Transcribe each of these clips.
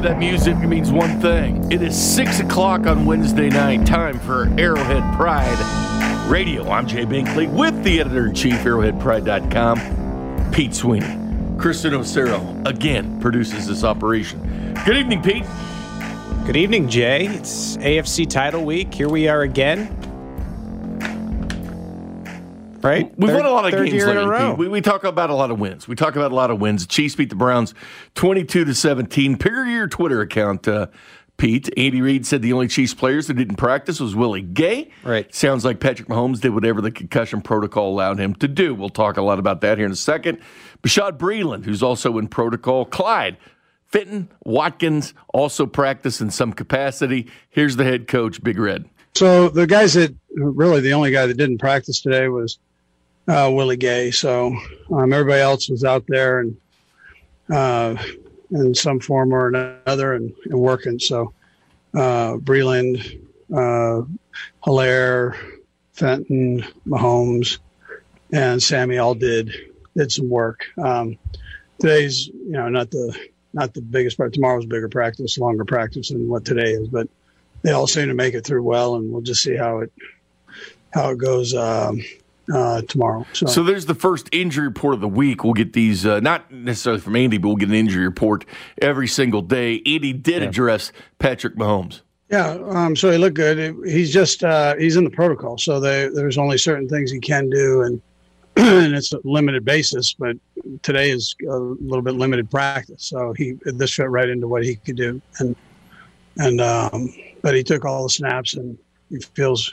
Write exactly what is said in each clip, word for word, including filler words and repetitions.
that music means one thing. It is six o'clock on Wednesday night. Time for Arrowhead Pride Radio. I'm Jay Binkley with the editor-in-chief, arrowhead pride dot com, Pete Sweeney. Kristen Ocero, again, produces this operation. Good evening, Pete. Good evening, Jay. It's A F C title week. Here we are again. Right? We've third, won a lot of third games year in a lately, row. Pete. We, we talk about a lot of wins. We talk about a lot of wins. Chiefs beat the Browns twenty-two to seventeen. Pick your Twitter account, uh, Pete. Andy Reid said the only Chiefs players that didn't practice was Willie Gay. Right. Sounds like Patrick Mahomes did whatever the concussion protocol allowed him to do. We'll talk a lot about that here in a second. Bashaud Breeland, who's also in protocol. Clyde Fenton Watkins also practiced in some capacity. Here's the head coach, Big Red. So the guys that really the only guy that didn't practice today was uh, Willie Gay. So um, everybody else was out there and uh, in some form or another and, and working. So uh, Breeland, uh, Hilaire, Fenton, Mahomes, and Sammy all did did some work. Um, today's you know not the not the biggest part. Tomorrow's bigger practice, longer practice than what today is, but they all seem to make it through well, and we'll just see how it how it goes um, uh, tomorrow. So. so there's the first injury report of the week. We'll get these, uh, not necessarily from Andy, but we'll get an injury report every single day. Andy did yeah. address Patrick Mahomes. Yeah, um, so he looked good. He's just uh, he's in the protocol, so they, there's only certain things he can do, and and it's a limited basis. But today is a little bit limited practice, so he this fit right into what he could do, and and um, but he took all the snaps, and he feels.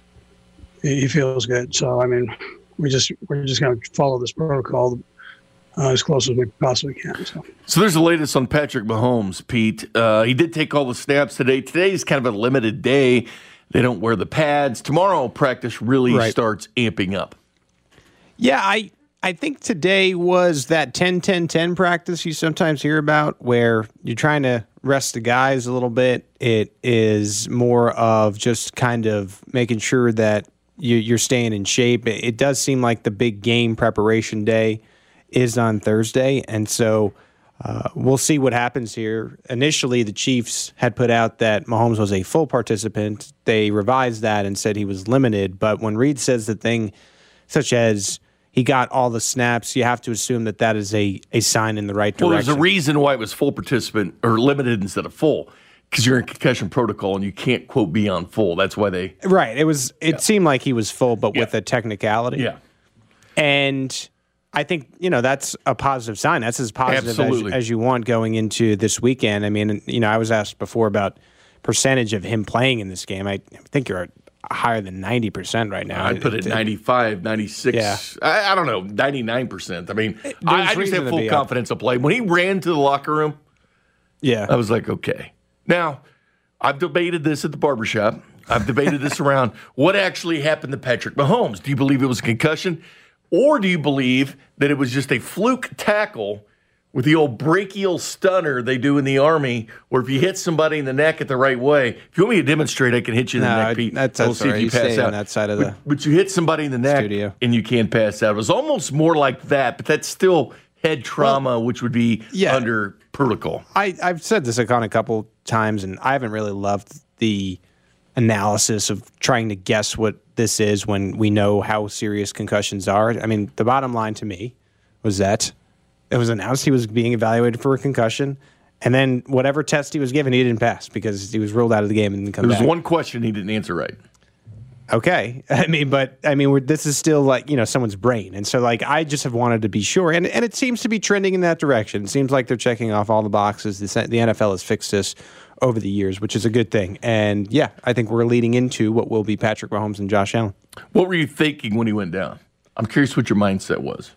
He feels good. So, I mean, we just, we're just going to follow this protocol uh, as close as we possibly can. So. so there's the latest on Patrick Mahomes, Pete. Uh, he did take all the snaps today. Today is kind of a limited day. They don't wear the pads. Tomorrow, practice really right. starts amping up. Yeah, I I think today was that ten ten ten practice you sometimes hear about where you're trying to rest the guys a little bit. It is more of just kind of making sure that you're staying in shape. It does seem like the big game preparation day is on Thursday, and so uh, we'll see what happens here. Initially, the Chiefs had put out that Mahomes was a full participant. They revised that and said he was limited, but when Reid says the thing such as he got all the snaps, you have to assume that that is a, a sign in the right direction. Well, there's a reason why it was full participant or limited instead of full. Because you're in concussion protocol and you can't, quote, be on full. That's why they... Right. It was. It yeah. seemed like he was full, but yeah. with a technicality. Yeah. And I think, you know, that's a positive sign. That's as positive as, as you want going into this weekend. I mean, you know, I was asked before about percentage of him playing in this game. I think you're higher than ninety percent right now. I'd put it, it ninety-five, ninety-six. Yeah. I, I don't know, ninety-nine percent. I mean, I, I just have full confidence of play. When he ran to the locker room, yeah, I was like, okay. Now, I've debated this at the barbershop. I've debated this around what actually happened to Patrick Mahomes. Do you believe it was a concussion? Or do you believe that it was just a fluke tackle with the old brachial stunner they do in the Army, where if you hit somebody in the neck at the right way, if you want me to demonstrate, I can hit you in the no, neck, Pete. That's, that's we'll see right. if you, you pass out. On that side of the but, but you hit somebody in the neck studio. And you can't pass out. It was almost more like that, but that's still head trauma, well, which would be yeah. under protocol. I, I've said this on a couple times, and I haven't really loved the analysis of trying to guess what this is when we know how serious concussions are. I mean, the bottom line to me was that it was announced he was being evaluated for a concussion, and then whatever test he was given, he didn't pass because he was ruled out of the game and didn't come back. There was one question he didn't answer right. Okay. I mean, but I mean, we're, this is still like, you know, someone's brain. And so like, I just have wanted to be sure. And and it seems to be trending in that direction. It seems like they're checking off all the boxes. The, the N F L has fixed this over the years, which is a good thing. And yeah, I think we're leading into what will be Patrick Mahomes and Josh Allen. What were you thinking when he went down? I'm curious what your mindset was.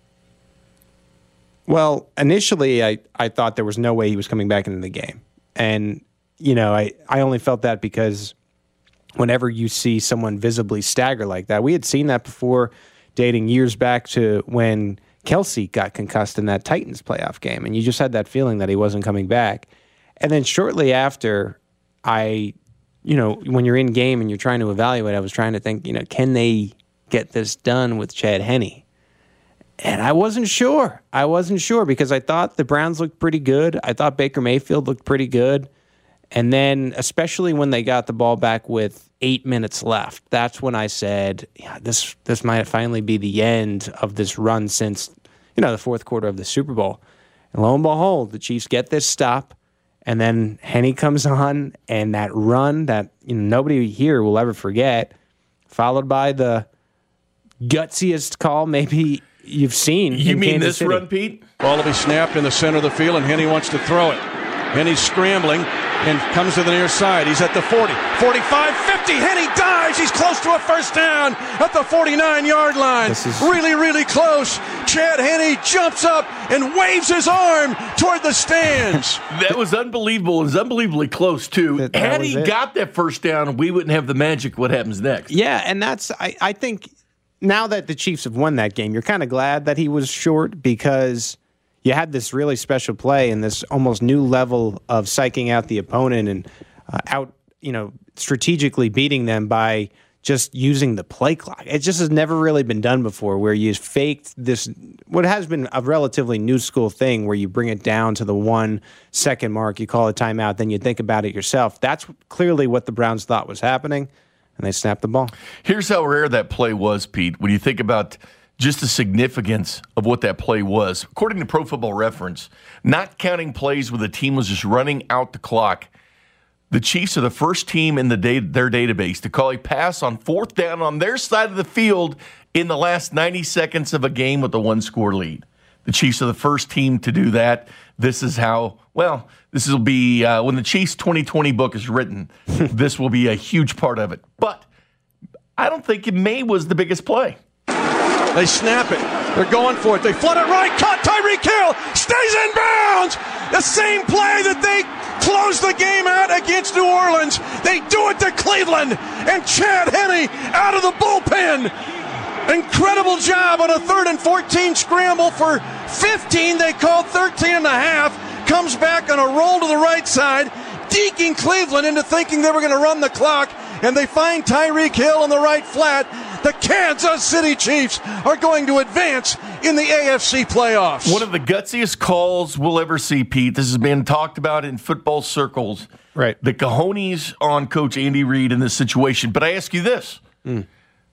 Well, initially I, I thought there was no way he was coming back into the game. And, you know, I, I only felt that because whenever you see someone visibly stagger like that, we had seen that before, dating years back to when Kelsey got concussed in that Titans playoff game, and you just had that feeling that he wasn't coming back. And then shortly after, I, you know, when you're in game and you're trying to evaluate, I was trying to think, you know, can they get this done with Chad Henne? And I wasn't sure. I wasn't sure because I thought the Browns looked pretty good. I thought Baker Mayfield looked pretty good. And then, especially when they got the ball back with eight minutes left, that's when I said, yeah, this this might finally be the end of this run since, you know, the fourth quarter of the Super Bowl. And lo and behold, the Chiefs get this stop, and then Henne comes on, and that run that, you know, nobody here will ever forget, followed by the gutsiest call maybe you've seen. You in mean Kansas this City. run, Pete? Ball will be snapped in the center of the field, and Henne wants to throw it. Henne's scrambling and comes to the near side. He's at the forty, forty-five, fifty. Henne dives. He's close to a first down at the forty-nine-yard line. This is- Really, really close. Chad Henne jumps up and waves his arm toward the stands. That was unbelievable. It was unbelievably close, too. That- that Had was he it. got that first down, we wouldn't have the magic what happens next. Yeah, and that's I, I think now that the Chiefs have won that game, you're kind of glad that he was short because you had this really special play and this almost new level of psyching out the opponent and uh, out, you know, strategically beating them by just using the play clock. It just has never really been done before where you faked this, what has been a relatively new school thing where you bring it down to the one second mark, you call a timeout, then you think about it yourself. That's clearly what the Browns thought was happening, and they snapped the ball. Here's how rare that play was, Pete, when you think about just the significance of what that play was. According to Pro Football Reference, not counting plays where the team was just running out the clock, the Chiefs are the first team in the day, their database to call a pass on fourth down on their side of the field in the last ninety seconds of a game with a one-score lead. The Chiefs are the first team to do that. This is how, well, this will be, uh, when the Chiefs twenty twenty book is written, this will be a huge part of it. But I don't think May was the biggest play. They snap it. They're going for it. They flood it right. Caught Tyreek Hill. Stays in bounds. The same play that they closed the game out against New Orleans. They do it to Cleveland. And Chad Henne out of the bullpen. Incredible job on a third and fourteen scramble for fifteen. They called thirteen and a half. Comes back on a roll to the right side, deking Cleveland into thinking they were going to run the clock. And they find Tyreek Hill in the right flat. The Kansas City Chiefs are going to advance in the A F C playoffs. One of the gutsiest calls we'll ever see, Pete. This has been talked about in football circles. Right. The cojones on Coach Andy Reid in this situation. But I ask you this, mm.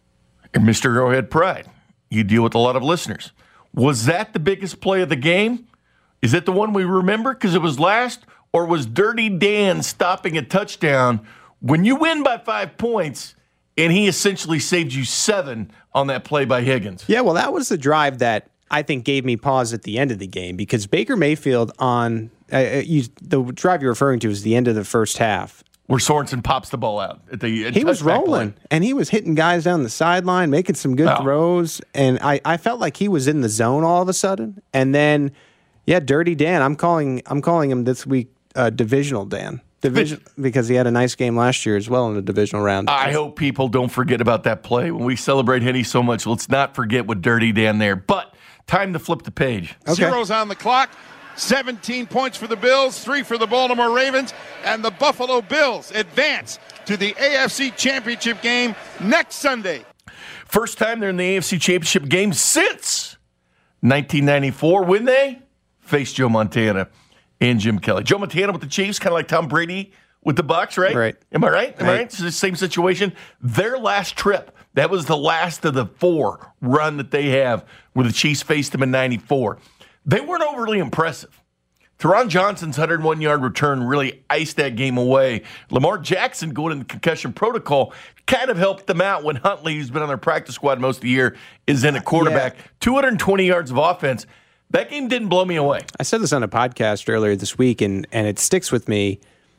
Mister Arrowhead Pride, you deal with a lot of listeners. Was that the biggest play of the game? Is that the one we remember because it was last? Or was Dirty Dan stopping a touchdown when you win by five points and he essentially saved you seven on that play by Higgins? Yeah, well, that was the drive that I think gave me pause at the end of the game because Baker Mayfield on uh, you, the drive you're referring to is the end of the first half. Where Sorensen pops the ball out. At the he was rolling, play. And he was hitting guys down the sideline, making some good oh. throws. And I, I felt like he was in the zone all of a sudden. And then, yeah, Dirty Dan. I'm calling I'm calling him this week uh, Divisional Dan. Division because he had a nice game last year as well in the divisional round. I hope people don't forget about that play. When we celebrate Henne so much, let's not forget what Dirty Dan there. But time to flip the page. Okay. Zeros on the clock. seventeen points for the Bills, three for the Baltimore Ravens, and the Buffalo Bills advance to the A F C Championship game next Sunday. First time they're in the A F C Championship game since nineteen ninety-four when they faced Joe Montana and Jim Kelly. Joe Montana with the Chiefs, kind of like Tom Brady with the Bucs, right? Right. Am I right? Am right. I right? It's the same situation. Their last trip, that was the last of the four run that they have where the Chiefs faced them in ninety-four. They weren't overly impressive. Teron Johnson's one hundred one yard return really iced that game away. Lamar Jackson going in the concussion protocol kind of helped them out when Huntley, who's been on their practice squad most of the year, is in a quarterback. Yeah. two hundred twenty yards of offense. That game didn't blow me away. I said this on a podcast earlier this week, and, and it sticks with me.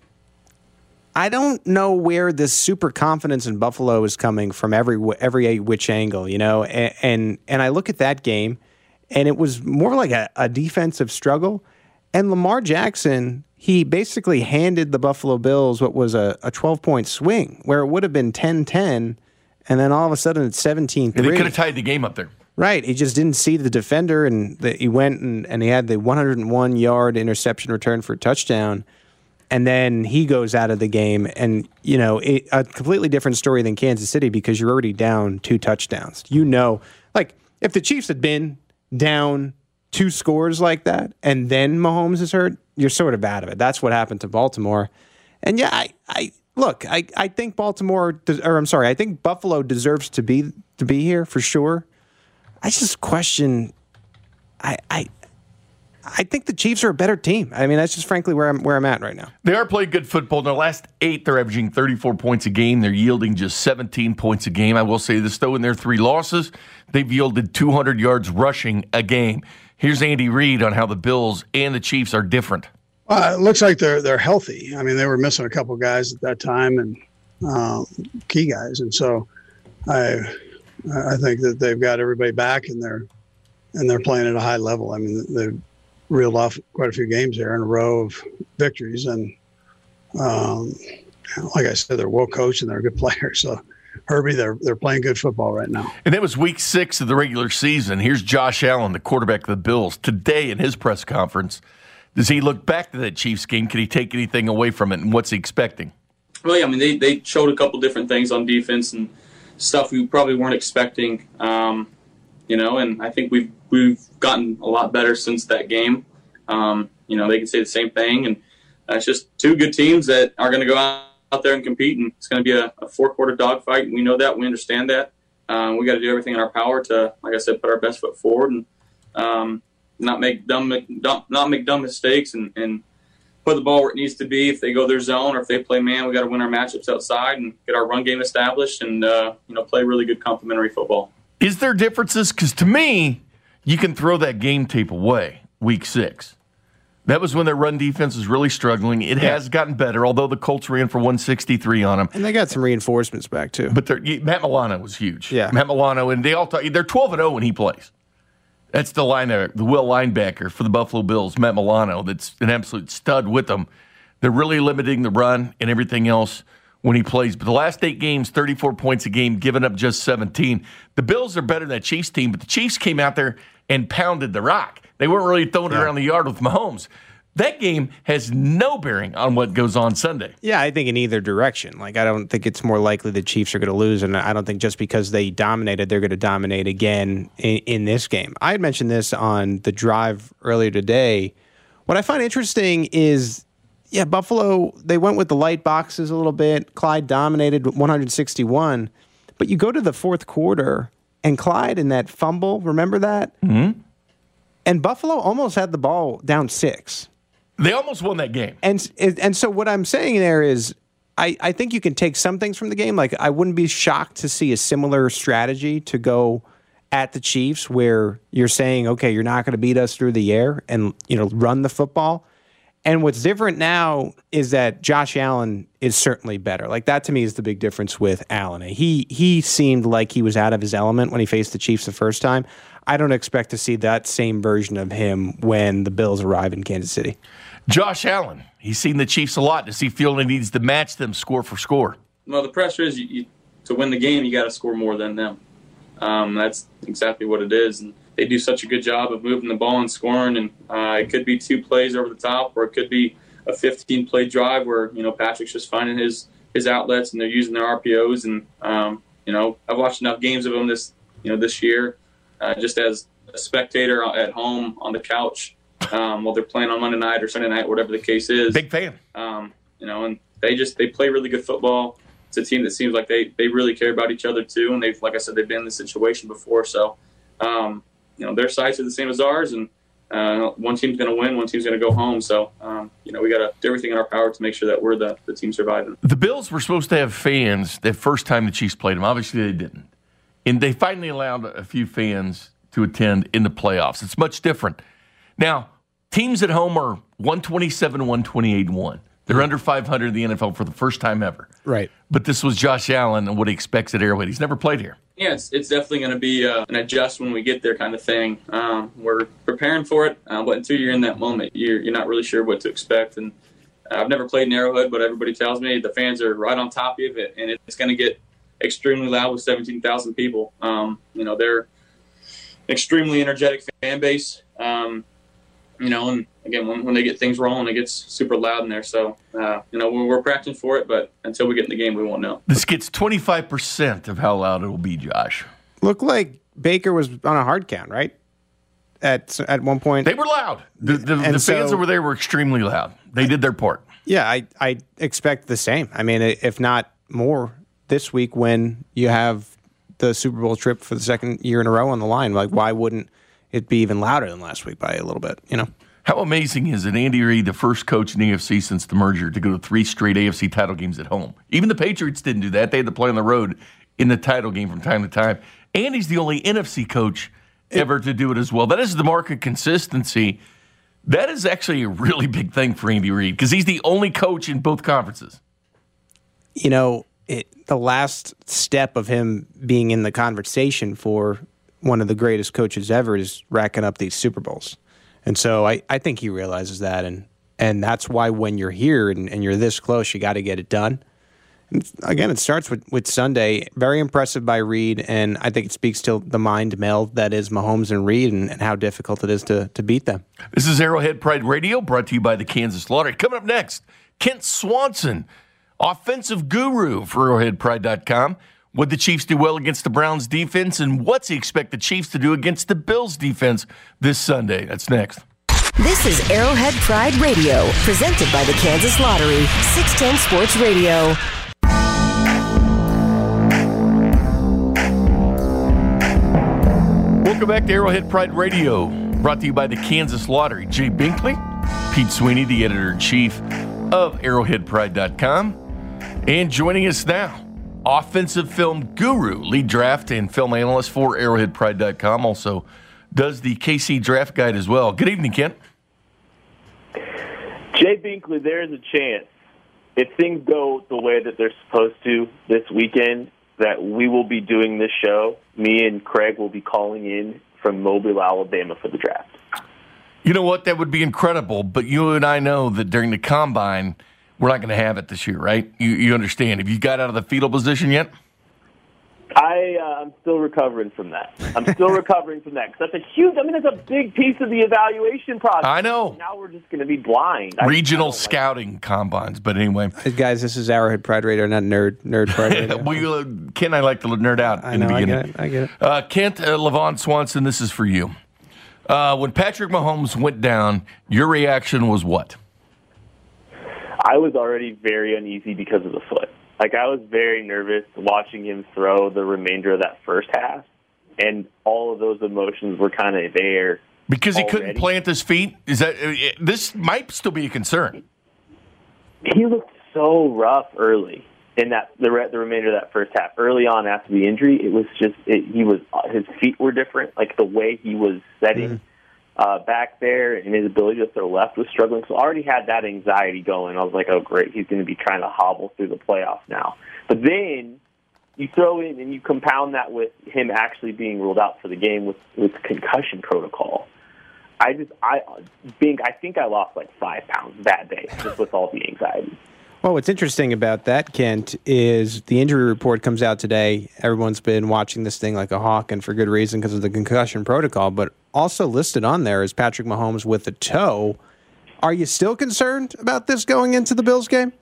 I don't know where this super confidence in Buffalo is coming from every every which angle, you know. And and, and I look at that game, and it was more like a, a defensive struggle. And Lamar Jackson, he basically handed the Buffalo Bills what was a, a twelve-point swing, where it would have been ten ten, and then all of a sudden it's seventeen three. And they could have tied the game up there. Right. He just didn't see the defender, and the, he went and, and he had the one hundred one yard interception return for a touchdown. And then he goes out of the game, and, you know, it, a completely different story than Kansas City because you're already down two touchdowns. You know, like, if the Chiefs had been down two scores like that, and then Mahomes is hurt, you're sort of out of it. That's what happened to Baltimore. And yeah, I, I look, I, I think Baltimore, des- or I'm sorry, I think Buffalo deserves to be to be here for sure. I just question. I, I I think the Chiefs are a better team. I mean, that's just frankly where I'm where I'm at right now. They are playing good football. In their last eight, they're averaging thirty-four points a game. They're yielding just seventeen points a game. I will say this, though, in their three losses, they've yielded two hundred yards rushing a game. Here's Andy Reid on how the Bills and the Chiefs are different. Uh, it looks like they're they're healthy. I mean, they were missing a couple guys at that time, and um, key guys, and so I I think that they've got everybody back, and they're and they're playing at a high level. I mean, they've reeled off quite a few games here in a row of victories, and um, like I said, they're well coached and they're good players. So Herbie, they're they're playing good football right now. And that was week six of the regular season. Here's Josh Allen, the quarterback of the Bills, today in his press conference. Does he look back to that Chiefs game? Can he take anything away from it, and what's he expecting? Well, yeah, I mean, they, they showed a couple different things on defense and stuff we probably weren't expecting, um, you know, and I think we've we've gotten a lot better since that game. Um, you know, they can say the same thing, and uh, it's just two good teams that are going to go out, out there and compete, and it's going to be a, a four-quarter dogfight. We know that. We understand that. Um, we got to do everything in our power to, like I said, put our best foot forward and um, not make dumb, dumb not make dumb mistakes and, and put the ball where it needs to be. If they go their zone or if they play man, we got to win our matchups outside and get our run game established and uh, you know play really good complementary football. Is there differences? Because to me, you can throw that game tape away. Week six. That was when their run defense was really struggling. It yeah. has gotten better, although the Colts ran for one sixty-three on them. And they got some reinforcements back, too. But Matt Milano was huge. Yeah. Matt Milano, and they all talk, they're twelve and oh when he plays. That's the line there, the will linebacker for the Buffalo Bills, Matt Milano, that's an absolute stud with them. They're really limiting the run and everything else when he plays. But the last eight games, thirty-four points a game, giving up just seventeen. The Bills are better than that Chiefs team, but the Chiefs came out there and pounded the rock. They weren't really throwing it yeah. around the yard with Mahomes. That game has no bearing on what goes on Sunday. Yeah, I think in either direction. Like, I don't think it's more likely the Chiefs are going to lose, and I don't think just because they dominated, they're going to dominate again in, in this game. I had mentioned this on the drive earlier today. What I find interesting is, yeah, Buffalo, they went with the light boxes a little bit. Clyde dominated with one sixty-one. But you go to the fourth quarter, and Clyde in that fumble, remember that? Mm-hmm. And Buffalo almost had the ball down six. They almost won that game. And and so what I'm saying there is I, I think you can take some things from the game. Like, I wouldn't be shocked to see a similar strategy to go at the Chiefs where you're saying, okay, you're not going to beat us through the air and, you know, run the football. And what's different now is that Josh Allen is certainly better. Like, that to me is the big difference with Allen. He he seemed like he was out of his element when he faced the Chiefs the first time. I don't expect to see that same version of him when the Bills arrive in Kansas City. Josh Allen, he's seen the Chiefs a lot. Does he feel he needs to match them score for score? Well, the pressure is you, you, to win the game, you got to score more than them. Um, that's exactly what it is. And they do such a good job of moving the ball and scoring. And uh, it could be two plays over the top, or it could be a fifteen-play drive where, you know, Patrick's just finding his, his outlets and they're using their R P Os. And, um, you know, I've watched enough games of them this, you know, this year. Uh, just as a spectator at home on the couch um, while they're playing on Monday night or Sunday night, whatever the case is. Big fan. Um, you know, and they just they play really good football. It's a team that seems like they, they really care about each other too, and they've, like I said, they've been in this situation before. So, um, you know, their sights are the same as ours, and uh, one team's going to win, one team's going to go home. So, um, you know, we got to do everything in our power to make sure that we're the, the team surviving. The Bills were supposed to have fans the first time the Chiefs played them. Obviously, they didn't. And they finally allowed a few fans to attend in the playoffs. It's much different. Now, teams at home are one twenty-seven, one twenty-eight, one. They're under five hundred in the N F L for the first time ever. Right. But this was Josh Allen and what he expects at Arrowhead. He's never played here. Yeah, it's, it's definitely going to be uh, an adjust when we get there kind of thing. Um, we're preparing for it, uh, but until you're in that moment, you're, you're not really sure what to expect. And uh, I've never played in Arrowhead, but everybody tells me the fans are right on top of it, and it's going to get extremely loud with seventeen thousand people. Um, you know, they're extremely energetic fan base. Um, you know, and again, when, when they get things rolling, it gets super loud in there. So, uh, you know, we're, we're practicing for it, but until we get in the game, we won't know. This gets twenty-five percent of how loud it will be, Josh. Looked like Baker was on a hard count, right? at at one point. They were loud. The, the, the fans so, over there were extremely loud. They did their part. Yeah, I, I expect the same. I mean, if not more this week when you have the Super Bowl trip for the second year in a row on the line. Like, why wouldn't it be even louder than last week by a little bit, you know? How amazing is it, Andy Reid, the first coach in the A F C since the merger, to go to three straight A F C title games at home? Even the Patriots didn't do that. They had to play on the road in the title game from time to time. Andy's the only N F C coach ever to do it as well. That is the mark of consistency. That is actually a really big thing for Andy Reid because he's the only coach in both conferences. You know, it, the last step of him being in the conversation for one of the greatest coaches ever is racking up these Super Bowls. And so I, I think he realizes that. And, and that's why when you're here and, and you're this close, you got to get it done. And again, it starts with, with Sunday. Very impressive by Reid, and I think it speaks to the mind meld that is Mahomes and Reid and, and how difficult it is to, to beat them. This is Arrowhead Pride Radio, brought to you by the Kansas Lottery. Coming up next, Kent Swanson, offensive guru for Arrowhead Pride dot com. Would the Chiefs do well against the Browns defense, and what's he expect the Chiefs to do against the Bills defense this Sunday? That's next. This is Arrowhead Pride Radio, presented by the Kansas Lottery, six ten Sports Radio. Welcome back to Arrowhead Pride Radio, brought to you by the Kansas Lottery. Jay Binkley, Pete Sweeney, the editor-in-chief of Arrowhead Pride dot com. And joining us now, offensive film guru, lead draft and film analyst for Arrowhead Pride dot com, also does the K C Draft Guide as well. Good evening, Kent. Jay Binkley, there is a chance, if things go the way that they're supposed to this weekend, that we will be doing this show. Me and Craig will be calling in from Mobile, Alabama for the draft. You know what? That would be incredible, but you and I know that during the Combine, we're not going to have it this year, right? You, you understand. Have you got out of the fetal position yet? I, uh, I'm still recovering from that. I'm still recovering from that because that's a huge, I mean, that's a big piece of the evaluation process. I know. Now we're just going to be blind. Regional I, I scouting like combines, but anyway. Hey guys, this is Arrowhead Pride Radio, not Nerd Nerd Pride Radio. we, uh, Kent and I like to nerd out I in know, the beginning. I get it. I get it. Uh, Kent, uh, Levon Swanson, this is for you. Uh, when Patrick Mahomes went down, your reaction was what? I was already very uneasy because of the foot. Like, I was very nervous watching him throw the remainder of that first half, and all of those emotions were kind of there. Because he already. couldn't plant his feet? Is that uh, this might still be a concern? He looked so rough early in that the, re- the remainder of that first half. Early on after the injury, it was just it, he was his feet were different. Like the way he was setting mm. uh, back there and his ability to throw left was struggling. So I already had that anxiety going. I was like, oh great, he's going to be trying to hobble through the playoffs now. But then you throw in and you compound that with him actually being ruled out for the game with with concussion protocol. I just I think I think I lost like five pounds that day just with all the anxiety. Well, what's interesting about that, Kent, is the injury report comes out today. Everyone's been watching this thing like a hawk, and for good reason because of the concussion protocol. But also listed on there is Patrick Mahomes with a toe. Are you still concerned about this going into the Bills game?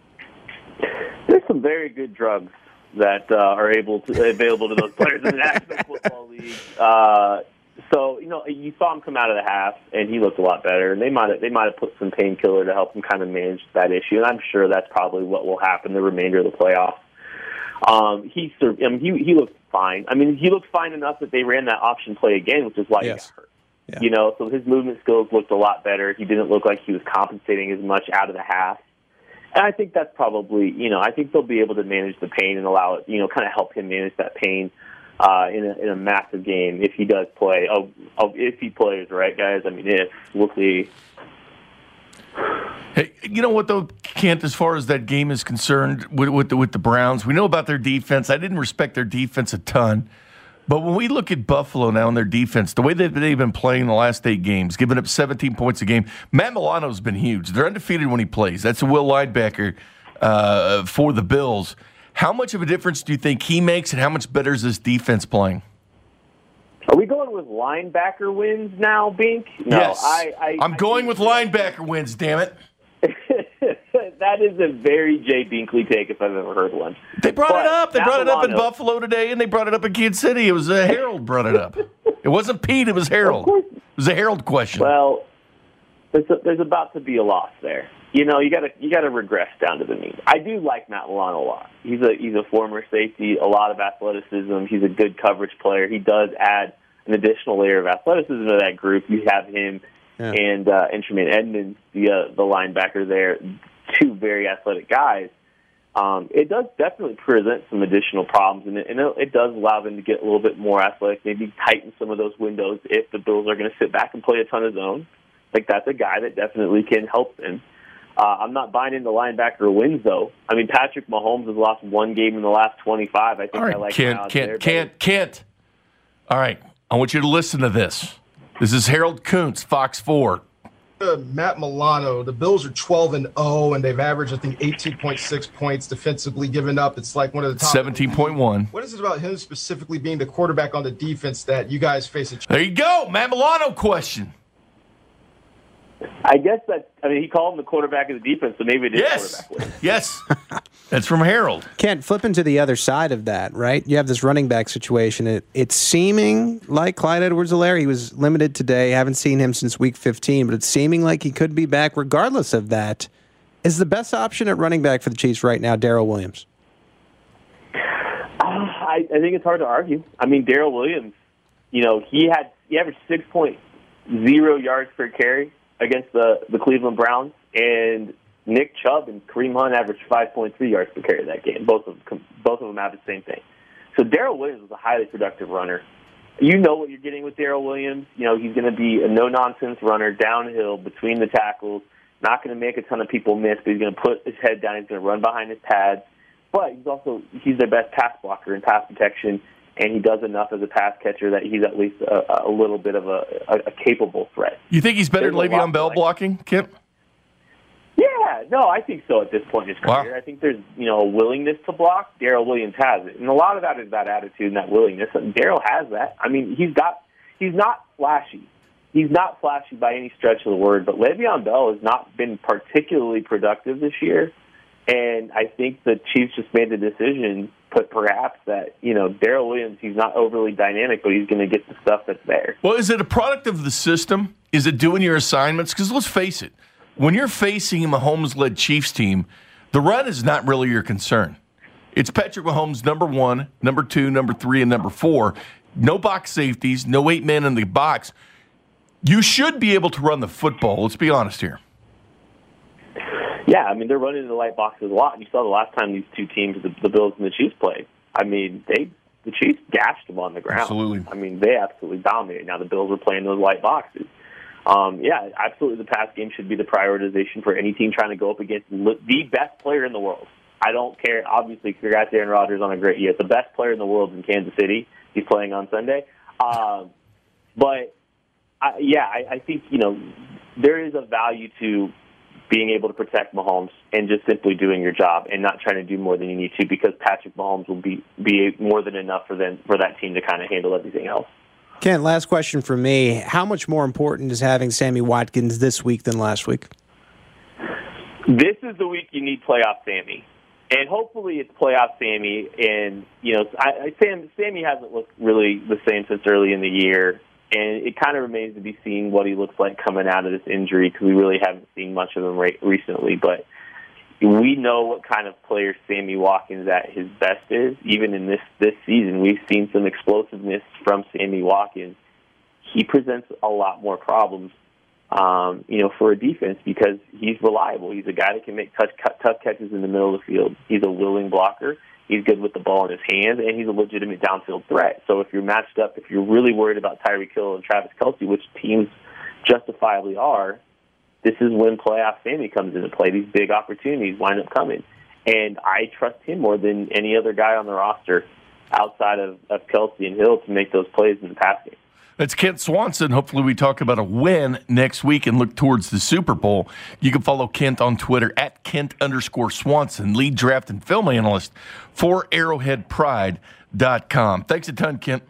There's some very good drugs that uh, are able to available to those players in the National Football League. Uh, So, you know, you saw him come out of the half, and he looked a lot better. And they might have, they might have put some painkiller to help him kind of manage that issue. And I'm sure that's probably what will happen the remainder of the playoffs. Um, he, I mean, he, he looked fine. I mean, he looked fine enough that they ran that option play again, which is why yes. he got hurt. Yeah. You know, so his movement skills looked a lot better. He didn't look like he was compensating as much out of the half. And I think that's probably, you know, I think they'll be able to manage the pain and allow it, you know, kind of help him manage that pain. Uh, in a in a massive game, if he does play, oh, oh, if he plays, right, guys? I mean, if we'll see. Hey, you know what though, Kent? As far as that game is concerned, with with the, with the Browns, we know about their defense. I didn't respect their defense a ton, but when we look at Buffalo now and their defense, the way that they've been playing the last eight games, giving up seventeen points a game, Matt Milano's been huge. They're undefeated when he plays. That's a will linebacker uh, for the Bills. How much of a difference do you think he makes, and how much better is this defense playing? Are we going with linebacker wins now, Bink? No, yes. I, I, I'm I going with linebacker wins, damn it. That is a very Jay Binkley take if I've ever heard one. They brought but it up. They brought Milano, it up in Buffalo today, and they brought it up in Kansas City. It was uh, Harold brought it up. It wasn't Pete. It was Harold. Of course, was a Harold question. Well, there's, a, there's about to be a loss there. You know, you got to you got to regress down to the mean. I do like Matt Milano a lot. He's a he's a former safety, a lot of athleticism. He's a good coverage player. He does add an additional layer of athleticism to that group. You have him yeah. and uh, and Tremaine Edmonds, the uh, the linebacker there, two very athletic guys. Um, it does definitely present some additional problems, and, it, and it, it does allow them to get a little bit more athletic, maybe tighten some of those windows if the Bills are going to sit back and play a ton of zone. Like, that's a guy that definitely can help them. Uh, I'm not buying into linebacker wins, though. I mean, Patrick Mahomes has lost one game in the last twenty-five. I think All right, I like Kent, Kent, Kent, Kent. All right, I want you to listen to this. This is Harold Kuntz, Fox four. Uh, Matt Milano, the Bills are twelve and oh, and they've averaged, I think, eighteen point six points defensively given up. It's like one of the top. seventeen point one. What is it about him specifically being the quarterback on the defense that you guys face? A there you go, Matt Milano question. I guess that, I mean, he called him the quarterback of the defense, so maybe it is yes. quarterback win. Yes. That's from Harold. Can't flip into the other side of that, right? You have this running back situation. It, it's seeming like Clyde Edwards-Helaire. He was limited today. Haven't seen him since week fifteen, but it's seeming like he could be back regardless of that. Is the best option at running back for the Chiefs right now Darrell Williams? Uh, I, I think it's hard to argue. I mean, Darrell Williams, you know, he had he averaged six point oh yards per carry against the, the Cleveland Browns, and Nick Chubb and Kareem Hunt averaged five point three yards per carry that game. Both of them, both of them have the same thing. So Darrell Williams was a highly productive runner. You know what you're getting with Darrell Williams. You know, he's going to be a no-nonsense runner downhill between the tackles, not going to make a ton of people miss, but he's going to put his head down. He's going to run behind his pads. But he's also he's their best pass blocker in pass protection, and he does enough as a pass catcher that he's at least a, a little bit of a, a, a capable threat. You think he's better There's than Le'Veon Bell like, blocking, Kip? Yeah, no, I think so at this point in his career. Wow. I think there's, you know, a willingness to block. Darrell Williams has it. And a lot of that is that attitude and that willingness. And Darrell has that. I mean, he's got he's not flashy. He's not flashy by any stretch of the word, but Le'Veon Bell has not been particularly productive this year. And I think the Chiefs just made the decision, but perhaps that, you know, Darrell Williams, he's not overly dynamic, but he's going to get the stuff that's there. Well, is it a product of the system? Is it doing your assignments? Because let's face it, when you're facing a Mahomes-led Chiefs team, the run is not really your concern. It's Patrick Mahomes, number one, number two, number three, and number four. No box safeties, no eight men in the box. You should be able to run the football. Let's be honest here. Yeah, I mean, they're running the light boxes a lot. And you saw the last time these two teams, the, the Bills and the Chiefs, played. I mean, they the Chiefs gashed them on the ground. Absolutely. I mean, they absolutely dominated. Now the Bills were playing those light boxes. Um, yeah, absolutely the pass game should be the prioritization for any team trying to go up against the best player in the world. I don't care. Obviously, congrats to Aaron Rodgers on a great year. The best player in the world in Kansas City. He's playing on Sunday. Um, but, I, yeah, I, I think, you know, there is a value to being able to protect Mahomes and just simply doing your job and not trying to do more than you need to, because Patrick Mahomes will be, be more than enough for them for that team to kind of handle everything else. Ken, last question for me. How much more important is having Sammy Watkins this week than last week? This is the week you need playoff Sammy. And hopefully it's playoff Sammy. And, you know, I, I, Sam, Sammy hasn't looked really the same since early in the year. And it kind of remains to be seen what he looks like coming out of this injury, because we really haven't seen much of him right, recently. But we know what kind of player Sammy Watkins at his best is. Even in this, this season, we've seen some explosiveness from Sammy Watkins. He presents a lot more problems, um, you know, for a defense, because he's reliable. He's a guy that can make touch, tough catches in the middle of the field. He's a willing blocker. He's good with the ball in his hands, and he's a legitimate downfield threat. So if you're matched up, if you're really worried about Tyreek Hill and Travis Kelce, which teams justifiably are, this is when playoff Sammy comes into play. These big opportunities wind up coming. And I trust him more than any other guy on the roster outside of, of Kelce and Hill to make those plays in the pass game. That's Kent Swanson. Hopefully we talk about a win next week and look towards the Super Bowl. You can follow Kent on Twitter at Kent underscore Swanson, lead draft and film analyst for arrowhead pride dot com. Thanks a ton, Kent.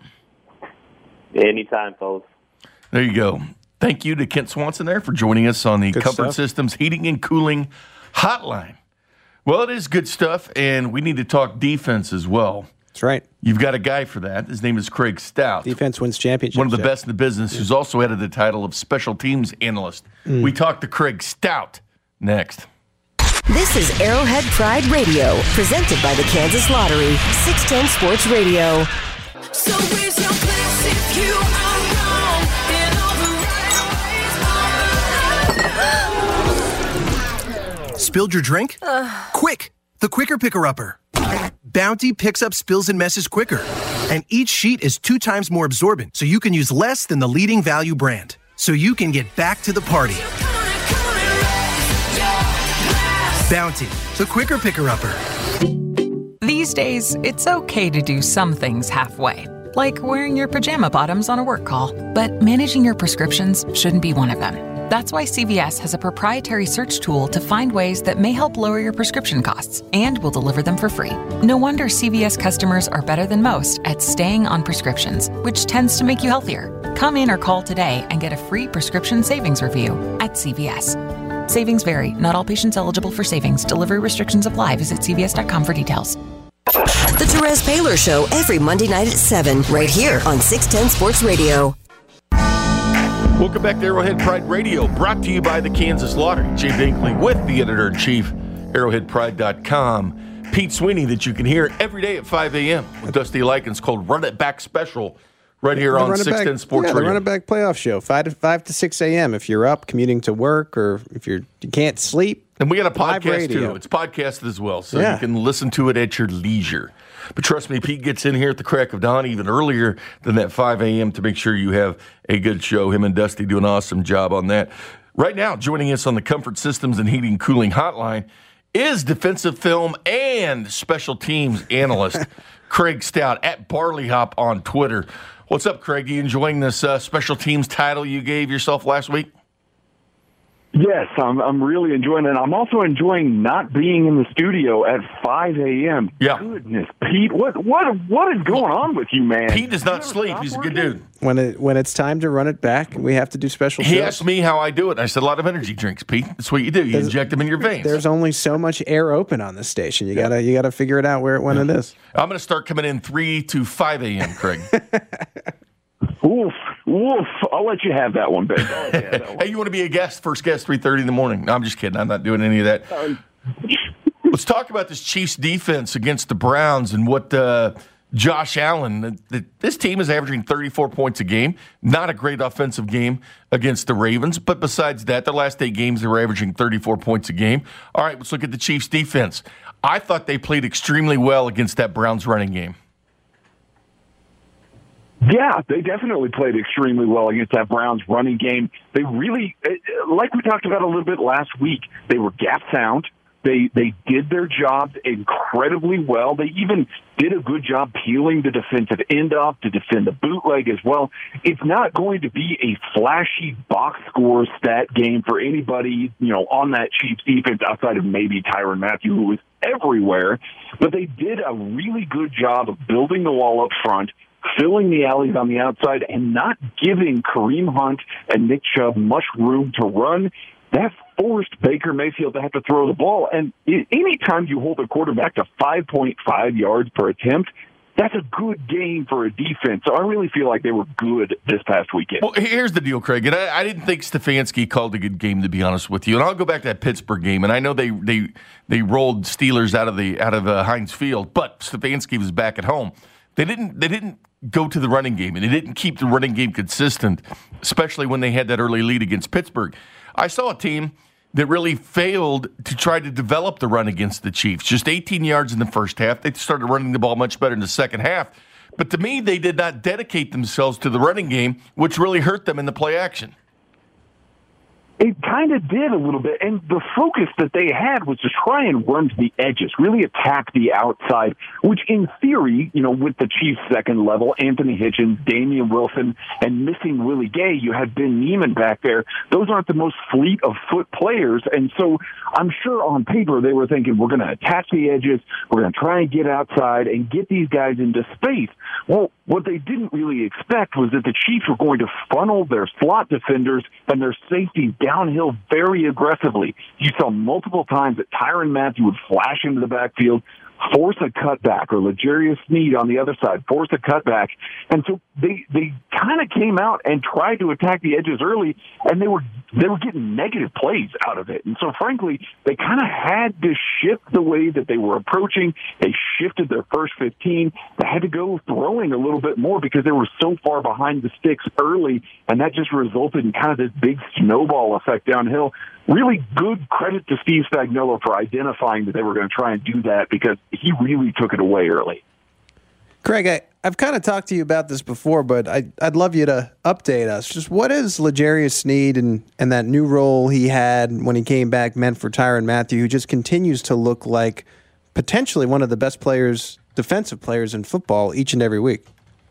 Anytime, folks. There you go. Thank you to Kent Swanson there for joining us on the Good Comfort stuff. Systems Heating and Cooling Hotline. Well, it is good stuff, and we need to talk defense as well. That's right. You've got a guy for that. His name is Craig Stout. Defense wins championships. One of the yeah. best in the business, who's also headed the title of special teams analyst. Mm. We talk to Craig Stout next. This is Arrowhead Pride Radio, presented by the Kansas Lottery, six ten Sports Radio. So where's your place if you are wrong in all the right ways? Spilled your drink? Uh. Quick! The Quicker Picker-Upper. Bounty picks up spills and messes quicker. And each sheet is two times more absorbent, so you can use less than the leading value brand. So you can get back to the party. Bounty, the Quicker Picker-Upper. These days, it's okay to do some things halfway, like wearing your pajama bottoms on a work call. But managing your prescriptions shouldn't be one of them. That's why C V S has a proprietary search tool to find ways that may help lower your prescription costs, and will deliver them for free. No wonder C V S customers are better than most at staying on prescriptions, which tends to make you healthier. Come in or call today and get a free prescription savings review at C V S. Savings vary. Not all patients eligible for savings. Delivery restrictions apply. Visit C V S dot com for details. The Therese Paylor Show every Monday night at seven, right here on six ten Sports Radio. Welcome back to Arrowhead Pride Radio, brought to you by the Kansas Lottery. Jay Binkley with the editor-in-chief, arrowhead pride dot com. Pete Sweeney, that you can hear every day at five a.m. with Dusty Likens, called Run It Back Special, right here on six ten Sports yeah, Radio. The Run It Back playoff show, five to five to six a.m. if you're up commuting to work, or if you're you can't sleep. And we got a podcast too. It's podcasted as well, so yeah. you can listen to it at your leisure. But trust me, Pete gets in here at the crack of dawn, even earlier than that five a.m. to make sure you have a good show. Him and Dusty do an awesome job on that. Right now, joining us on the Comfort Systems and Heating Cooling Hotline is defensive film and special teams analyst Craig Stout at Barley Hop on Twitter. What's up, Craig? Are you enjoying this uh, special teams title you gave yourself last week? Yes, I'm I'm really enjoying it. I'm also enjoying not being in the studio at five a.m. Yeah. Goodness, Pete, what what what is going on with you, man? Pete does not sleep. He's a good dude. When it when it's time to run it back, we have to do special He shows. asked me how I do it. I said a lot of energy drinks, Pete. That's what you do. You There's, inject them in your veins. There's only so much air open on this station. You gotta you gotta figure it out where when yeah. it is. I'm gonna start coming in three to five a.m., Craig. Oof, oof. I'll let you have that one, babe. Hey, you want to be a guest, first guest, three thirty in the morning? No, I'm just kidding. I'm not doing any of that. Um, Let's talk about this Chiefs defense against the Browns and what uh, Josh Allen, the, the, this team is averaging thirty-four points a game. Not a great offensive game against the Ravens, but besides that, the last eight games they were averaging thirty-four points a game. All right, let's look at the Chiefs defense. I thought they played extremely well against that Browns running game. Yeah, they definitely played extremely well against that Browns running game. They really, like we talked about a little bit last week, they were gap sound. They they did their jobs incredibly well. They even did a good job peeling the defensive end off to defend the bootleg as well. It's not going to be a flashy box score stat game for anybody, you know, on that Chiefs defense outside of maybe Tyrann Mathieu, who was everywhere. But they did a really good job of building the wall up front, filling the alleys on the outside, and not giving Kareem Hunt and Nick Chubb much room to run. That forced Baker Mayfield to have to throw the ball. And anytime you hold a quarterback to five point five yards per attempt, that's a good game for a defense. So I really feel like they were good this past weekend. Well, here's the deal, Craig. And I, I didn't think Stefanski called a good game, to be honest with you. And I'll go back to that Pittsburgh game. And I know they they they rolled Steelers out of the out of uh, Heinz Field, but Stefanski was back at home. They didn't they didn't go to the running game, and they didn't keep the running game consistent, especially when they had that early lead against Pittsburgh. I saw a team that really failed to try to develop the run against the Chiefs. Just eighteen yards in the first half. They started running the ball much better in the second half. But to me, they did not dedicate themselves to the running game, which really hurt them in the play action. It kind of did a little bit, and the focus that they had was to try and run to the edges, really attack the outside, which in theory, you know, with the Chiefs' second level, Anthony Hitchens, Damian Wilson, and missing Willie Gay, you had Ben Neiman back there. Those aren't the most fleet of foot players, and so I'm sure on paper they were thinking, we're going to attack the edges, we're going to try and get outside and get these guys into space. Well, what they didn't really expect was that the Chiefs were going to funnel their slot defenders and their safeties downhill very aggressively. You saw multiple times that Tyrann Mathieu would flash into the backfield. force a cutback, or L'Jarius Sneed on the other side, force a cutback. And so they they kind of came out and tried to attack the edges early, and they were they were getting negative plays out of it. And so, frankly, they kind of had to shift the way that they were approaching. They shifted their first fifteen. They had to go throwing a little bit more because they were so far behind the sticks early, and that just resulted in kind of this big snowball effect downhill. Really good credit to Steve Spagnuolo for identifying that they were going to try and do that, because he really took it away early. Craig, I, I've kind of talked to you about this before, but I, I'd love you to update us. Just what is L'Jarius Sneed and, and that new role he had when he came back meant for Tyrann Mathieu, who just continues to look like potentially one of the best players, defensive players in football each and every week?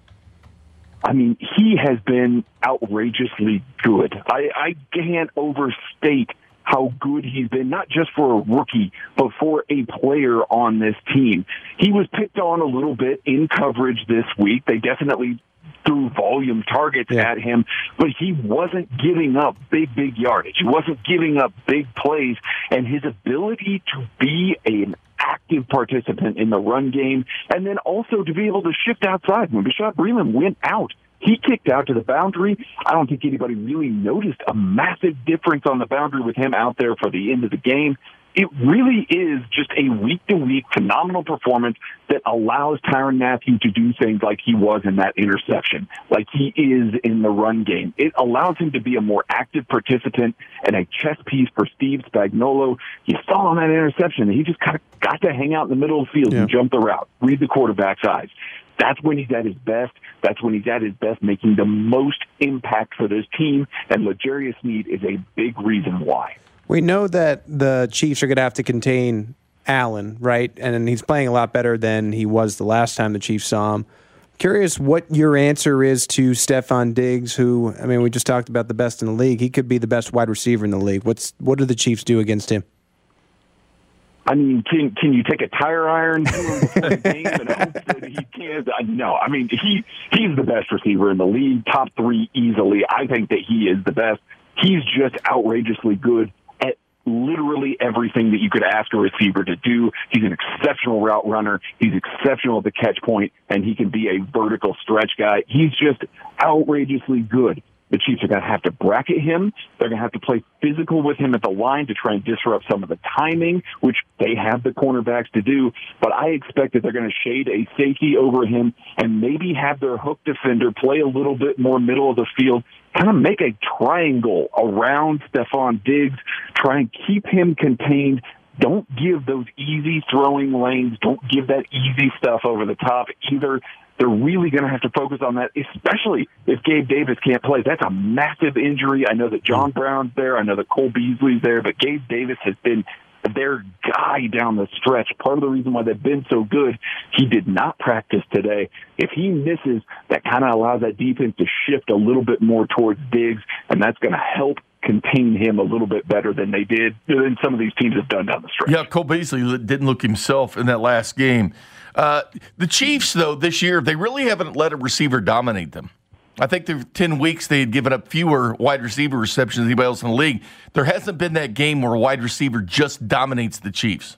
I mean, he has been outrageously good. I, I can't overstate how good he's been, not just for a rookie, but for a player on this team. He was picked on a little bit in coverage this week. They definitely threw volume targets yeah. at him, but he wasn't giving up big, big yardage. He wasn't giving up big plays, and his ability to be an active participant in the run game, and then also to be able to shift outside. When Bashaud Breeland went out, he kicked out to the boundary. I don't think anybody really noticed a massive difference on the boundary with him out there for the end of the game. It really is just a week-to-week phenomenal performance that allows Tyrann Mathieu to do things like he was in that interception, like he is in the run game. It allows him to be a more active participant and a chess piece for Steve Spagnuolo. You saw on that interception that he just kind of got to hang out in the middle of the field yeah. and jump the route, read the quarterback's eyes. That's when he's at his best. That's when he's at his best, making the most impact for this team, and L'Jarius Sneed is a big reason why. We know that the Chiefs are going to have to contain Allen, right? And he's playing a lot better than he was the last time the Chiefs saw him. Curious what your answer is to Stephon Diggs, who, I mean, we just talked about the best in the league. He could be the best wide receiver in the league. What's What do the Chiefs do against him? I mean, can can you take a tire iron to him before the game and hope that he can? No, I mean, he he's the best receiver in the league, top three easily. I think that he is the best. He's just outrageously good at literally everything that you could ask a receiver to do. He's an exceptional route runner. He's exceptional at the catch point, and he can be a vertical stretch guy. He's just outrageously good. The Chiefs are going to have to bracket him. They're going to have to play physical with him at the line to try and disrupt some of the timing, which they have the cornerbacks to do. But I expect that they're going to shade a safety over him and maybe have their hook defender play a little bit more middle of the field, kind of make a triangle around Stephon Diggs, try and keep him contained. Don't give those easy throwing lanes. Don't give that easy stuff over the top either. They're really going to have to focus on that, especially if Gabe Davis can't play. That's a massive injury. I know that John Brown's there. I know that Cole Beasley's there. But Gabe Davis has been their guy down the stretch. Part of the reason why they've been so good, he did not practice today. If he misses, that kind of allows that defense to shift a little bit more towards Diggs, and that's going to help contain him a little bit better than they did, than some of these teams have done down the stretch. Yeah, Cole Beasley didn't look himself in that last game. Uh, the Chiefs, though, this year, they really haven't let a receiver dominate them. I think through ten weeks they had given up fewer wide receiver receptions than anybody else in the league. There hasn't been that game where a wide receiver just dominates the Chiefs.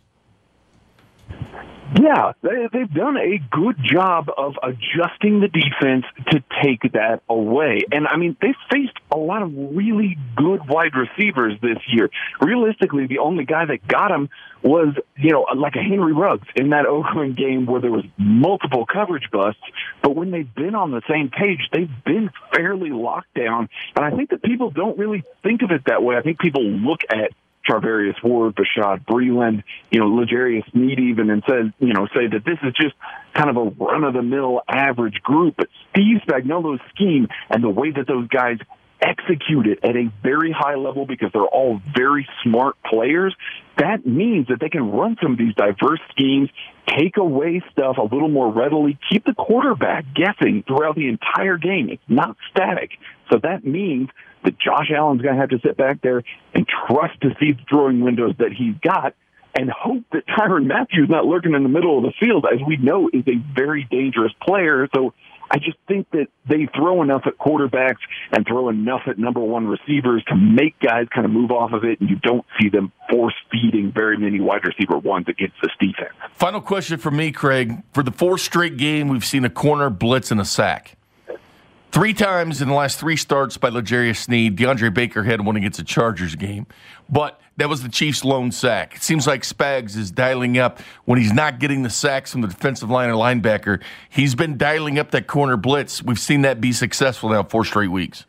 Yeah, they, they've done a good job of adjusting the defense to take that away. And, I mean, they've faced a lot of really good wide receivers this year. Realistically, the only guy that got him was, you know, like a Henry Ruggs in that Oakland game where there was multiple coverage busts. But when they've been on the same page, they've been fairly locked down. And I think that people don't really think of it that way. I think people look at Charvarius Ward, Bashaud Breeland, you know, L'Jarius Sneed even, and says, you know, say that this is just kind of a run-of-the-mill average group. But Steve Spagnuolo's scheme and the way that those guys execute it at a very high level, because they're all very smart players, that means that they can run some of these diverse schemes, take away stuff a little more readily, keep the quarterback guessing throughout the entire game. It's not static. So that means that Josh Allen's going to have to sit back there and trust to see the throwing windows that he's got and hope that Tyrann Mathieu's not lurking in the middle of the field, as we know is a very dangerous player. So I just think that they throw enough at quarterbacks and throw enough at number one receivers to make guys kind of move off of it, and you don't see them force-feeding very many wide receiver ones against this defense. Final question for me, Craig. For the fourth straight game, we've seen a corner blitz and a sack. Three times in the last three starts by L'Jarius Sneed. DeAndre Baker had one against the Chargers game. But that was the Chiefs' lone sack. It seems like Spags is dialing up when he's not getting the sacks from the defensive line or linebacker. He's been dialing up that corner blitz. We've seen that be successful now four straight weeks.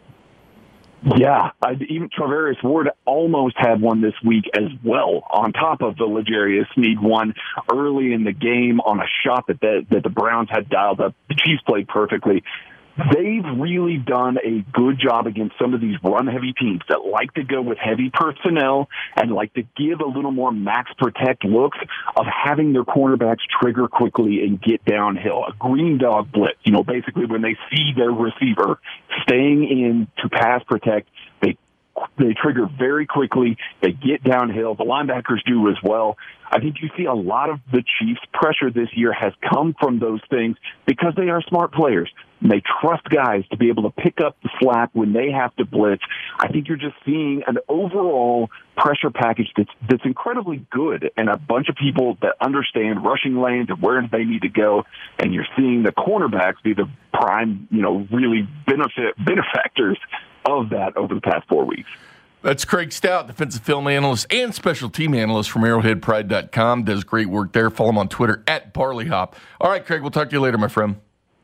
Yeah, I, even Travarius Ward almost had one this week as well, on top of the L'Jarius Sneed one early in the game on a shot that the, that the Browns had dialed up. The Chiefs played perfectly. They've really done a good job against some of these run-heavy teams that like to go with heavy personnel and like to give a little more max protect looks of having their cornerbacks trigger quickly and get downhill. A green dog blitz, you know, basically when they see their receiver staying in to pass protect, they They trigger very quickly. They get downhill. The linebackers do as well. I think you see a lot of the Chiefs' pressure this year has come from those things because they are smart players. And they trust guys to be able to pick up the slack when they have to blitz. I think you're just seeing an overall pressure package that's, that's incredibly good and a bunch of people that understand rushing lanes and where they need to go. And you're seeing the cornerbacks be the prime, you know, really benefit benefactors of that over the past four weeks. That's Craig Stout, defensive film analyst and special team analyst from arrowhead pride dot com. Does great work there. Follow him on Twitter at BarleyHop. All right, Craig, we'll talk to you later, my friend.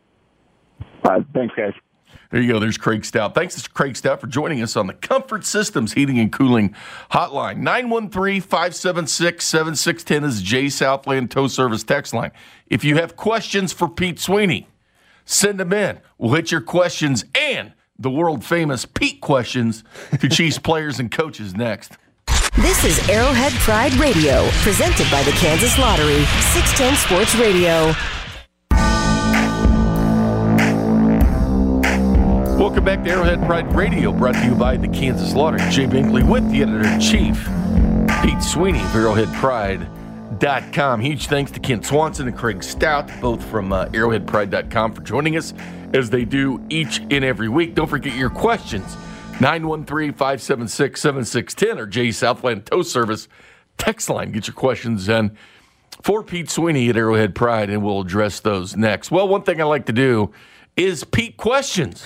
Uh, thanks, guys. There you go. There's Craig Stout. Thanks to Craig Stout for joining us on the Comfort Systems Heating and Cooling Hotline. nine one three, five seven six, seven six one zero is Jay Southland Tow Service text line. If you have questions for Pete Sweeney, send them in. We'll hit your questions and the world-famous Pete questions to Chiefs players and coaches next. This is Arrowhead Pride Radio, presented by the Kansas Lottery, six ten Sports Radio. Welcome back to Arrowhead Pride Radio, brought to you by the Kansas Lottery. Jay Binkley with the editor-in-chief, Pete Sweeney of arrowhead pride dot com. Huge thanks to Ken Swanson and Craig Stout, both from uh, arrowhead pride dot com, for joining us as they do each and every week. Don't forget your questions, nine one three, five seven six, seven six one zero or Jay Southland Tow Service text line. Get your questions in for Pete Sweeney at Arrowhead Pride, and we'll address those next. Well, one thing I like to do is Pete questions.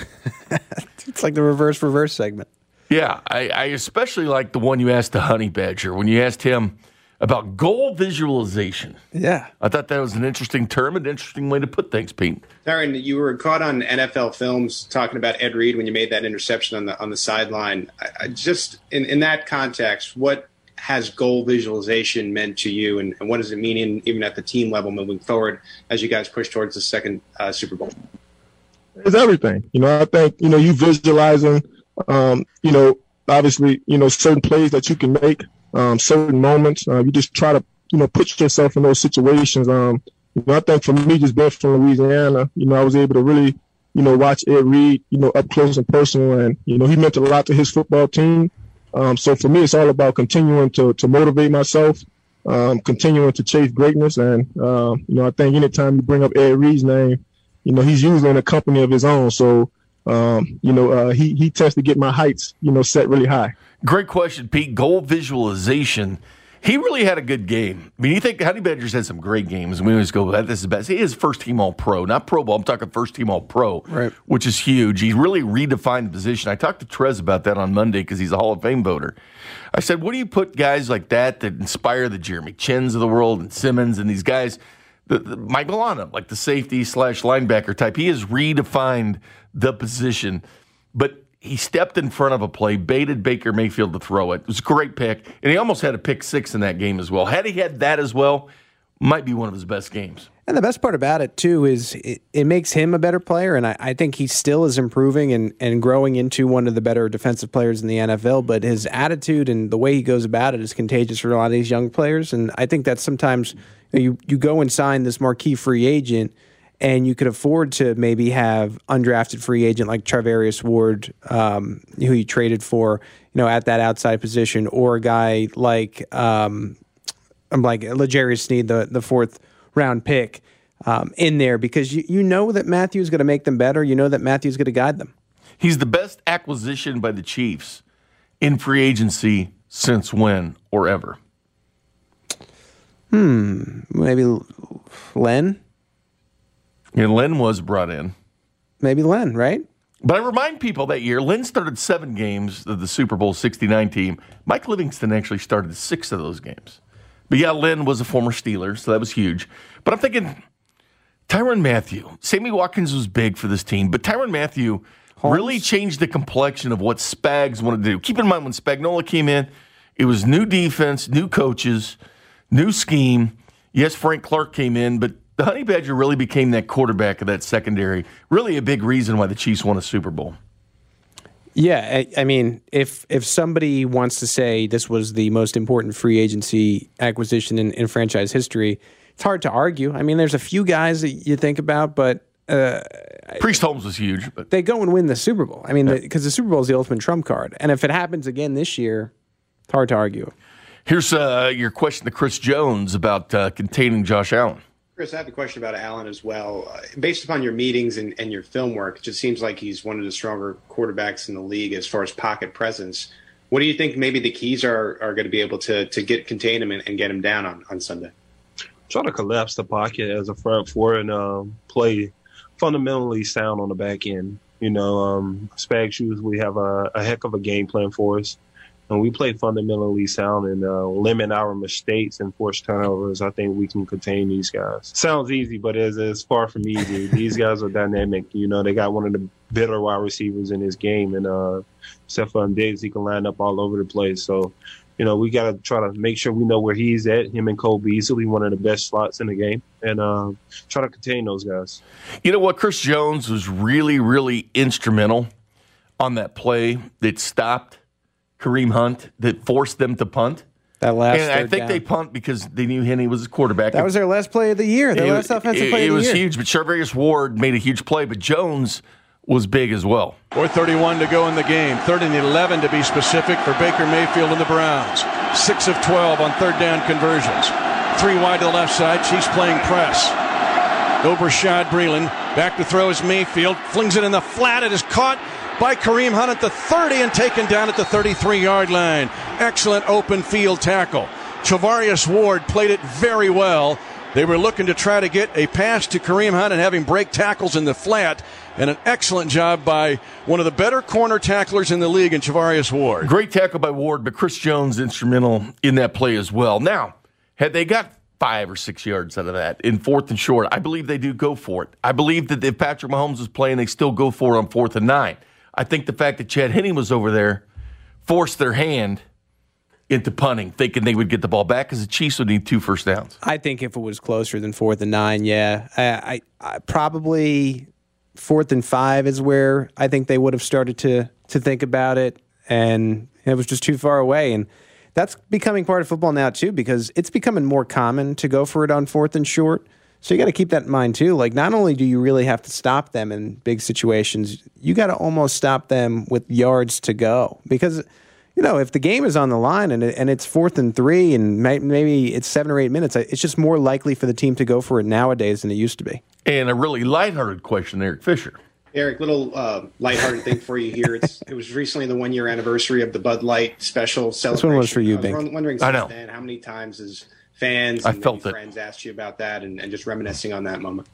It's like the reverse reverse segment. Yeah, I, I especially like the one you asked the Honey Badger, when you asked him about goal visualization. Yeah. I thought that was an interesting term, an interesting way to put things, Pete. Tyron, you were caught on N F L Films talking about Ed Reed when you made that interception on the on the sideline. I, I just in, in that context, what has goal visualization meant to you, and, and what does it mean in, even at the team level moving forward as you guys push towards the second uh, Super Bowl? It's everything. You know, I think, you know, you visualizing, um, you know, obviously, you know, certain plays that you can make, um, certain moments. Uh, you just try to, you know, put yourself in those situations. Um, you know, I think for me, just being from Louisiana, you know, I was able to really, you know, watch Ed Reed, you know, up close and personal. And, you know, he meant a lot to his football team. Um, so for me, it's all about continuing to, to motivate myself, um, continuing to chase greatness. And, uh, you know, I think anytime you bring up Ed Reed's name, you know, he's usually in a company of his own. So, um, you know, uh, he, he tends to get my heights, you know, set really high. Great question, Pete. Goal visualization. He really had a good game. I mean, you think Honey Badger's had some great games. We always go, this is the best. He is first team All-Pro, not Pro Bowl. I'm talking first team All-Pro, right, which is huge. He really redefined the position. I talked to Trez about that on Monday because he's a Hall of Fame voter. I said, what do you put guys like that that inspire the Jeremy Chins of the world and Simmons and these guys, the, the Michael Anna, like the safety slash linebacker type? He has redefined the position, but he stepped in front of a play, baited Baker Mayfield to throw it. It was a great pick, and he almost had a pick six in that game as well. Had he had that as well, might be one of his best games. And the best part about it, too, is it, it makes him a better player, and I, I think he still is improving and, and growing into one of the better defensive players in the N F L, but his attitude and the way he goes about it is contagious for a lot of these young players, and I think that sometimes you, you go and sign this marquee free agent, and you could afford to maybe have undrafted free agent like Charvarius Ward, um, who you traded for, you know, at that outside position, or a guy like um, I'm like L'Jarius Sneed, the the fourth round pick. um, in there because you, you know that Matthew's going to make them better. You know that Matthew's going to guide them. He's the best acquisition by the Chiefs in free agency since when or ever? Hmm. Maybe Len? And Len was brought in. Maybe Len, right? But I remind people that year, Len started seven games of the Super Bowl sixty-nine team. Mike Livingston actually started six of those games. But yeah, Len was a former Steeler, so that was huge. But I'm thinking Tyrann Mathieu. Sammy Watkins was big for this team, but Tyrann Mathieu Holmes? really changed the complexion of what Spags wanted to do. Keep in mind, when Spagnuolo came in, it was new defense, new coaches, new scheme. Yes, Frank Clark came in, but the Honey Badger really became that quarterback of that secondary. Really a big reason why the Chiefs won a Super Bowl. Yeah, I, I mean, if if somebody wants to say this was the most important free agency acquisition in, in franchise history, it's hard to argue. I mean, there's a few guys that you think about, but uh, Priest Holmes was huge. But they go and win the Super Bowl. I mean, because yeah. the, the Super Bowl is the ultimate trump card. And if it happens again this year, it's hard to argue. Here's uh, your question to Chris Jones about uh, containing Josh Allen. Chris, I have a question about Allen as well. Uh, based upon your meetings and, and your film work, it just seems like he's one of the stronger quarterbacks in the league as far as pocket presence. What do you think maybe the keys are are going to be able to to get contain him and, and get him down on, on Sunday? Try to collapse the pocket as a front four and um, play fundamentally sound on the back end. You know, um, Spags usually have a, a heck of a game plan for us. And we play fundamentally sound and uh, limit our mistakes and force turnovers. I think we can contain these guys. Sounds easy, but it's, it's far from easy. These guys are dynamic. You know, they got one of the better wide receivers in this game. And uh, Stephon Diggs, he can line up all over the place. So, you know, we got to try to make sure we know where he's at. Him and Cole Beasley, one of the best slots in the game. And uh, try to contain those guys. You know what? Chris Jones was really, really instrumental on that play that stopped Kareem Hunt, that forced them to punt. That last and I think down. they punt because they knew Henne was a quarterback. That was their last play of the year. Their it, last offensive it, play it of the year. It was huge, but Charvarius Ward made a huge play, but Jones was big as well. four thirty-one to go in the game. Third and eleven to be specific for Baker Mayfield and the Browns. six of twelve on third down conversions. Three wide to the left side. Chiefs playing press. Over Rashad Breeland. Back to throw is Mayfield. Flings it in the flat. It is caught by Kareem Hunt at the thirty and taken down at the thirty-three-yard line. Excellent open field tackle. Charvarius Ward played it very well. They were looking to try to get a pass to Kareem Hunt and have him break tackles in the flat. And an excellent job by one of the better corner tacklers in the league in Charvarius Ward. Great tackle by Ward, but Chris Jones instrumental in that play as well. Now, had they got five or six yards out of that in fourth and short, I believe they do go for it. I believe that if Patrick Mahomes was playing, they still go for it on fourth and nine. I think the fact that Chad Henne was over there forced their hand into punting, thinking they would get the ball back because the Chiefs would need two first downs. I think if it was closer than fourth and nine, yeah. I, I, I probably fourth and five is where I think they would have started to to think about it, and it was just too far away. And that's becoming part of football now too, because it's becoming more common to go for it on fourth and short. So you got to keep that in mind too. Like, not only do you really have to stop them in big situations, you got to almost stop them with yards to go. Because, you know, if the game is on the line and it, and it's fourth and three and may, maybe it's seven or eight minutes, it's just more likely for the team to go for it nowadays than it used to be. And a really lighthearted question, Eric Fisher. Eric, little uh, lighthearted thing for you here. It's, it was recently the one-year anniversary of the Bud Light special celebration. This one was for you, I Bink. was wondering I know. Then, how many times has fans I and felt maybe it. friends asked you about that and, and just reminiscing on that moment?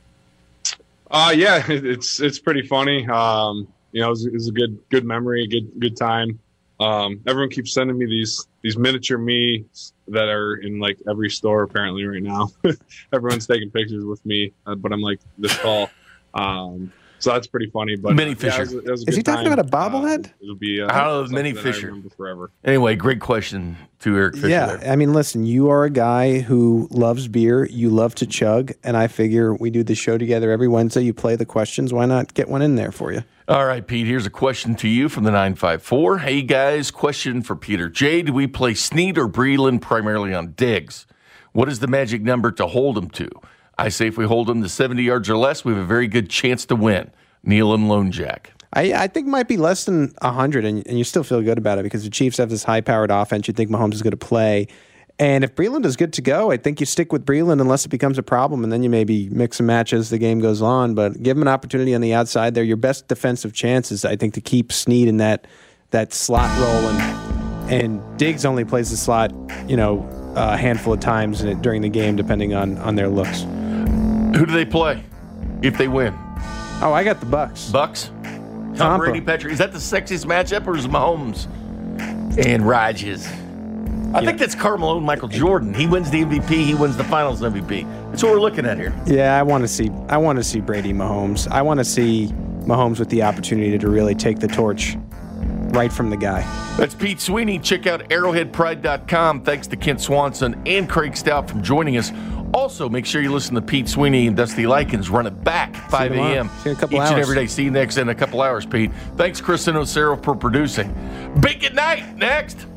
Uh, yeah, it's it's pretty funny. Um, you know, it was, it was a good good memory, good good time. Um, everyone keeps sending me these these miniature me that are in like every store apparently right now. Everyone's taking pictures with me, uh, but I'm like this tall. Um, so that's pretty funny. But Mini yeah, Fisher. it was, it was a Is good he talking time. about a bobblehead? Uh, it'll be uh, How of something Mini that I Fisher? remember forever. Anyway, great question to Eric Fisher. Yeah, there. I mean, listen, you are a guy who loves beer. You love to chug, and I figure we do the show together every Wednesday. You play the questions. Why not get one in there for you? All right, Pete, here's a question to you from the nine five four. Hey, guys, question for Peter J. Do we play Snead or Breeland primarily on Diggs? What is the magic number to hold him to? I say if we hold him to seventy yards or less, we have a very good chance to win. Neil and Lone Jack. I, I think it might be less than one hundred, and, and you still feel good about it because the Chiefs have this high-powered offense you think Mahomes is going to play. And if Breland is good to go, I think you stick with Breland unless it becomes a problem, and then you maybe mix and match as the game goes on. But give him an opportunity on the outside there. Your best defensive chance is, I think, to keep Snead in that that slot role. And and Diggs only plays the slot, you know, a handful of times in it during the game, depending on, on their looks. Who do they play if they win? Oh, I got the Bucks. Bucks? Tom Brady, Patrick. Is that the sexiest matchup, or is Mahomes and Rodgers? I yeah. think that's Carmelo and Michael Jordan. He wins the M V P. He wins the Finals M V P. That's what we're looking at here. Yeah, I want to see. I want to see Brady Mahomes. I want to see Mahomes with the opportunity to really take the torch right from the guy. That's Pete Sweeney. Check out arrowhead pride dot com. Thanks to Kent Swanson and Craig Stout for joining us. Also, make sure you listen to Pete Sweeney and Dusty Likens Run It Back, five a.m. each hours. and every day. See you next in a couple hours, Pete. Thanks, Chris Inocero, for producing. Big at night. Next.